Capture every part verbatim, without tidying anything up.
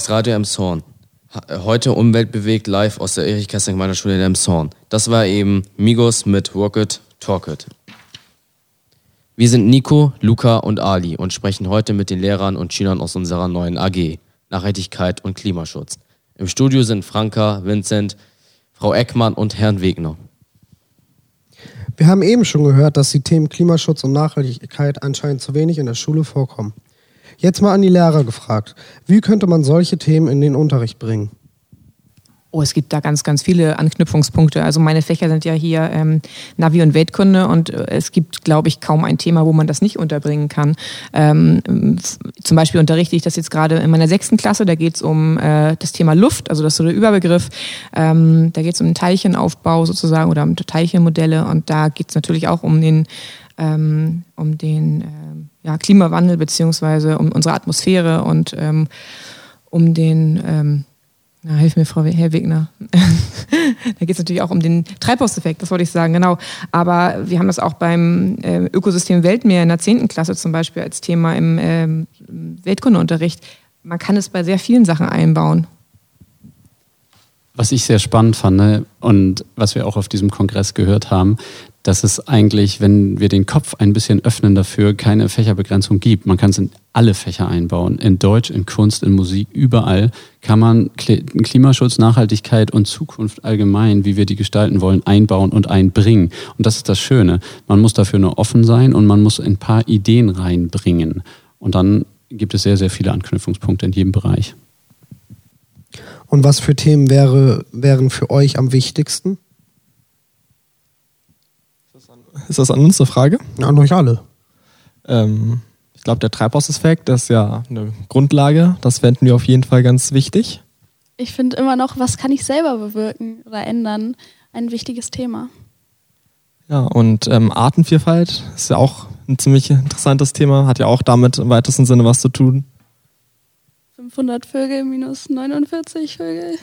ist Radio Emshorn. Heute umweltbewegt live aus der Erich-Kästner-Gemeindeschule in Emshorn. Das war eben Migos mit Walk It, Talk It. Wir sind Nico, Luca und Ali und sprechen heute mit den Lehrern und Schülern aus unserer neuen A G, Nachhaltigkeit und Klimaschutz. Im Studio sind Franka, Vincent, Frau Eckmann und Herrn Wegner. Wir haben eben schon gehört, dass die Themen Klimaschutz und Nachhaltigkeit anscheinend zu wenig in der Schule vorkommen. Jetzt mal an die Lehrer gefragt. Wie könnte man solche Themen in den Unterricht bringen? Oh, es gibt da ganz, ganz viele Anknüpfungspunkte. Also meine Fächer sind ja hier ähm, Navi- und Weltkunde und äh, es gibt, glaube ich, kaum ein Thema, wo man das nicht unterbringen kann. Ähm, f- zum Beispiel unterrichte ich das jetzt gerade in meiner sechsten Klasse. Da geht es um äh, das Thema Luft, also das ist so der Überbegriff. Ähm, da geht es um den Teilchenaufbau sozusagen oder um Teilchenmodelle und da geht es natürlich auch um den ähm, um den ähm, ja, Klimawandel beziehungsweise um unsere Atmosphäre und ähm, um den ähm, Na, hilf mir, Frau Herr Wegner. Da geht es natürlich auch um den Treibhauseffekt, das wollte ich sagen, genau. Aber wir haben das auch beim äh, Ökosystem Weltmeer in der zehnten Klasse zum Beispiel als Thema im ähm, Weltkundeunterricht. Man kann es bei sehr vielen Sachen einbauen. Was ich sehr spannend fand, ne, und was wir auch auf diesem Kongress gehört haben, dass es eigentlich, wenn wir den Kopf ein bisschen öffnen dafür, keine Fächerbegrenzung gibt. Man kann es in alle Fächer einbauen. In Deutsch, in Kunst, in Musik, überall kann man Klimaschutz, Nachhaltigkeit und Zukunft allgemein, wie wir die gestalten wollen, einbauen und einbringen. Und das ist das Schöne. Man muss dafür nur offen sein und man muss ein paar Ideen reinbringen. Und dann gibt es sehr, sehr viele Anknüpfungspunkte in jedem Bereich. Und was für Themen wäre, wären für euch am wichtigsten? Ist das an uns eine Frage? Ja, an euch alle. Ähm, ich glaube, der Treibhauseffekt, das ist ja eine Grundlage. Das fänden wir auf jeden Fall ganz wichtig. Ich finde immer noch, was kann ich selber bewirken oder ändern, ein wichtiges Thema. Ja, und ähm, Artenvielfalt ist ja auch ein ziemlich interessantes Thema. Hat ja auch damit im weitesten Sinne was zu tun. fünfhundert Vögel minus neunundvierzig Vögel.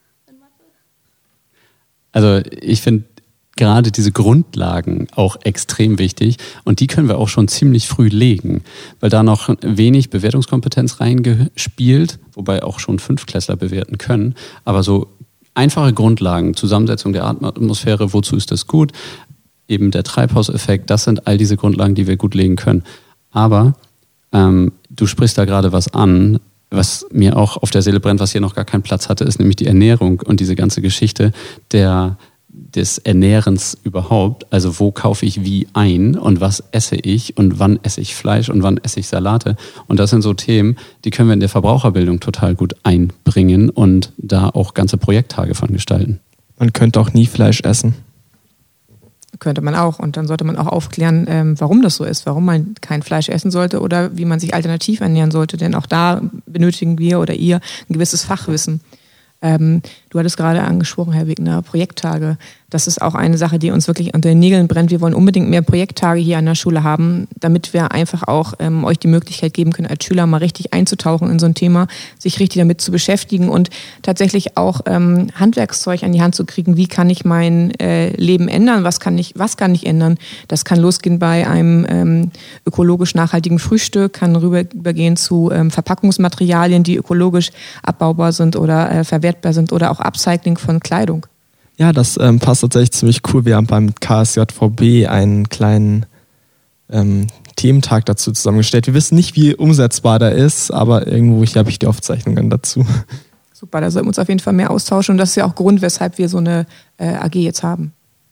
Also ich finde gerade diese Grundlagen auch extrem wichtig und die können wir auch schon ziemlich früh legen, weil da noch wenig Bewertungskompetenz reingespielt, wobei auch schon Fünftklässler bewerten können, aber so einfache Grundlagen, Zusammensetzung der Atmosphäre, wozu ist das gut, eben der Treibhauseffekt, das sind all diese Grundlagen, die wir gut legen können. Aber ähm, du sprichst da gerade was an, was mir auch auf der Seele brennt, was hier noch gar keinen Platz hatte, ist nämlich die Ernährung und diese ganze Geschichte der des Ernährens überhaupt, also wo kaufe ich wie ein und was esse ich und wann esse ich Fleisch und wann esse ich Salate. Und das sind so Themen, die können wir in der Verbraucherbildung total gut einbringen und da auch ganze Projekttage von gestalten. Man könnte auch nie Fleisch essen. Könnte man auch. Und dann sollte man auch aufklären, ähm, warum das so ist, warum man kein Fleisch essen sollte oder wie man sich alternativ ernähren sollte. Denn auch da benötigen wir oder ihr ein gewisses Fachwissen. Ähm, du hattest gerade angesprochen, Herr Wegner, Projekttage. Das ist auch eine Sache, die uns wirklich unter den Nägeln brennt. Wir wollen unbedingt mehr Projekttage hier an der Schule haben, damit wir einfach auch ähm, euch die Möglichkeit geben können, als Schüler mal richtig einzutauchen in so ein Thema, sich richtig damit zu beschäftigen und tatsächlich auch ähm, Handwerkszeug an die Hand zu kriegen. Wie kann ich mein äh, Leben ändern? Was kann ich, was kann ich ändern? Das kann losgehen bei einem ähm, ökologisch nachhaltigen Frühstück, kann rübergehen zu ähm, Verpackungsmaterialien, die ökologisch abbaubar sind oder äh, verwertbar sind oder auch Upcycling von Kleidung. Ja, das ähm, passt tatsächlich ziemlich cool. Wir haben beim K S J V B einen kleinen ähm, Thementag dazu zusammengestellt. Wir wissen nicht, wie umsetzbar der ist, aber irgendwo hier habe ich die Aufzeichnungen dazu. Super, da sollten wir uns auf jeden Fall mehr austauschen und das ist ja auch Grund, weshalb wir so eine äh, A G jetzt haben.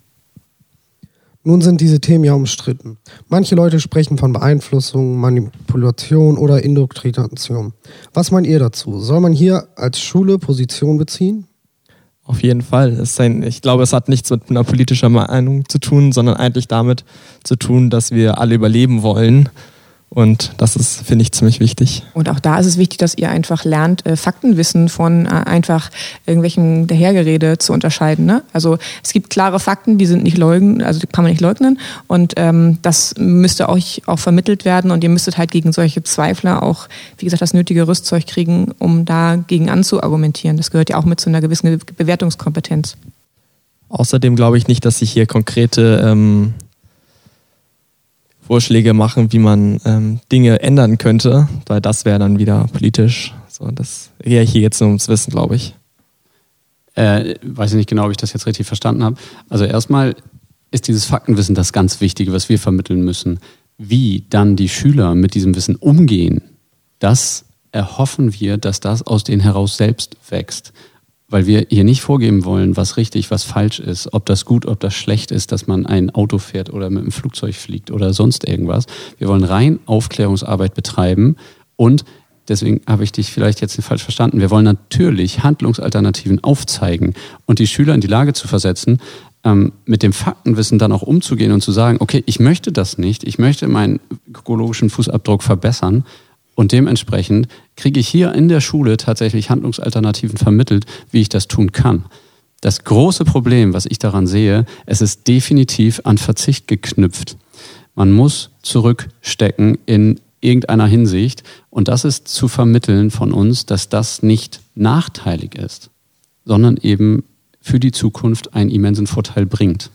Nun sind diese Themen ja umstritten. Manche Leute sprechen von Beeinflussung, Manipulation oder Indoktrination. Was meint ihr dazu? Soll man hier als Schule Position beziehen? Auf jeden Fall. Es ist ein, ich glaube, es hat nichts mit einer politischen Meinung zu tun, sondern eigentlich damit zu tun, dass wir alle überleben wollen. Und das ist, finde ich, ziemlich wichtig. Und auch da ist es wichtig, dass ihr einfach lernt, äh, Faktenwissen von äh, einfach irgendwelchen Dahergerede zu unterscheiden. Ne? Also es gibt klare Fakten, die sind nicht leugnen, also die kann man nicht leugnen. Und ähm, das müsste euch auch vermittelt werden. Und ihr müsstet halt gegen solche Zweifler auch, wie gesagt, das nötige Rüstzeug kriegen, um dagegen anzuargumentieren. Das gehört ja auch mit zu einer gewissen Bewertungskompetenz. Außerdem glaube ich nicht, dass sich hier konkrete ähm, Vorschläge machen, wie man ähm, Dinge ändern könnte, weil das wäre dann wieder politisch So, das gehe ich hier jetzt nur ums Wissen, glaube ich. Äh, weiß ich nicht genau, ob ich das jetzt richtig verstanden habe. Also erstmal ist dieses Faktenwissen das ganz Wichtige, was wir vermitteln müssen. Wie dann die Schüler mit diesem Wissen umgehen, das erhoffen wir, dass das aus denen heraus selbst wächst. Weil wir hier nicht vorgeben wollen, was richtig, was falsch ist, ob das gut, ob das schlecht ist, dass man ein Auto fährt oder mit einem Flugzeug fliegt oder sonst irgendwas. Wir wollen rein Aufklärungsarbeit betreiben und deswegen habe ich dich vielleicht jetzt falsch verstanden. Wir wollen natürlich Handlungsalternativen aufzeigen und die Schüler in die Lage zu versetzen, ähm, mit dem Faktenwissen dann auch umzugehen und zu sagen, okay, ich möchte das nicht, ich möchte meinen ökologischen Fußabdruck verbessern und dementsprechend kriege ich hier in der Schule tatsächlich Handlungsalternativen vermittelt, wie ich das tun kann. Das große Problem, was ich daran sehe, es ist definitiv an Verzicht geknüpft. Man muss zurückstecken in irgendeiner Hinsicht und das ist zu vermitteln von uns, dass das nicht nachteilig ist, sondern eben für die Zukunft einen immensen Vorteil bringt.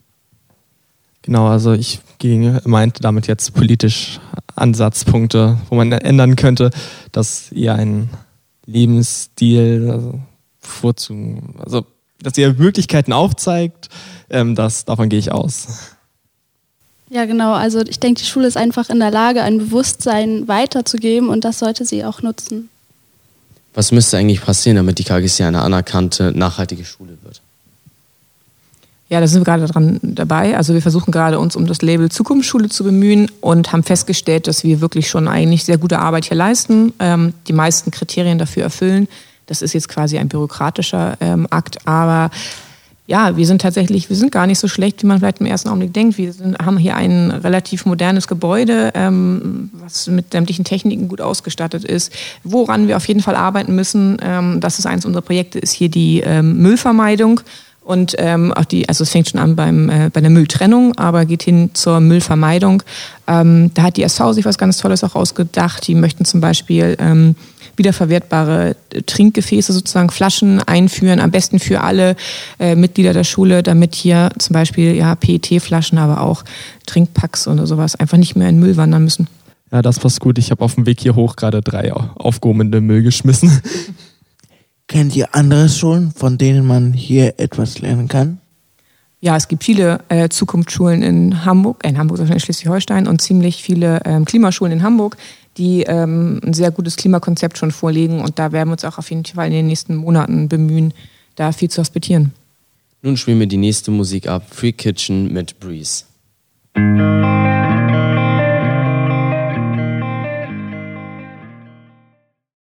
Genau, also ich meinte damit jetzt politisch Ansatzpunkte, wo man ändern könnte, dass ihr einen Lebensstil also vorzugen, also dass ihr Möglichkeiten aufzeigt, ähm, das, davon gehe ich aus. Ja, genau. Also ich denke, die Schule ist einfach in der Lage, ein Bewusstsein weiterzugeben und das sollte sie auch nutzen. Was müsste eigentlich passieren, damit die K G C eine anerkannte, nachhaltige Schule wird? Ja, da sind wir gerade dran dabei. Also wir versuchen gerade uns um das Label Zukunftsschule zu bemühen und haben festgestellt, dass wir wirklich schon eigentlich sehr gute Arbeit hier leisten, ähm, die meisten Kriterien dafür erfüllen. Das ist jetzt quasi ein bürokratischer ähm, Akt, aber ja, wir sind tatsächlich, wir sind gar nicht so schlecht, wie man vielleicht im ersten Augenblick denkt. Wir sind, haben hier ein relativ modernes Gebäude, ähm, was mit sämtlichen Techniken gut ausgestattet ist. Woran wir auf jeden Fall arbeiten müssen, ähm, das ist eines unserer Projekte, ist hier die ähm, Müllvermeidung. Und ähm, auch die, also es fängt schon an beim, äh, bei der Mülltrennung, aber geht hin zur Müllvermeidung. Ähm, da hat die S V sich was ganz Tolles auch ausgedacht. Die möchten zum Beispiel ähm, wiederverwertbare Trinkgefäße, sozusagen Flaschen einführen, am besten für alle äh, Mitglieder der Schule, damit hier zum Beispiel ja, P E T-Flaschen, aber auch Trinkpacks oder sowas einfach nicht mehr in Müll wandern müssen. Ja, das passt gut. Ich habe auf dem Weg hier hoch gerade drei aufgehobene Müll geschmissen. Kennt ihr andere Schulen, von denen man hier etwas lernen kann? Ja, es gibt viele äh, Zukunftsschulen in Hamburg, äh, in Hamburg, in Schleswig-Holstein und ziemlich viele ähm, Klimaschulen in Hamburg, die ähm, ein sehr gutes Klimakonzept schon vorlegen und da werden wir uns auch auf jeden Fall in den nächsten Monaten bemühen, da viel zu hospitieren. Nun spielen wir die nächste Musik ab, Free Kitchen mit Breeze.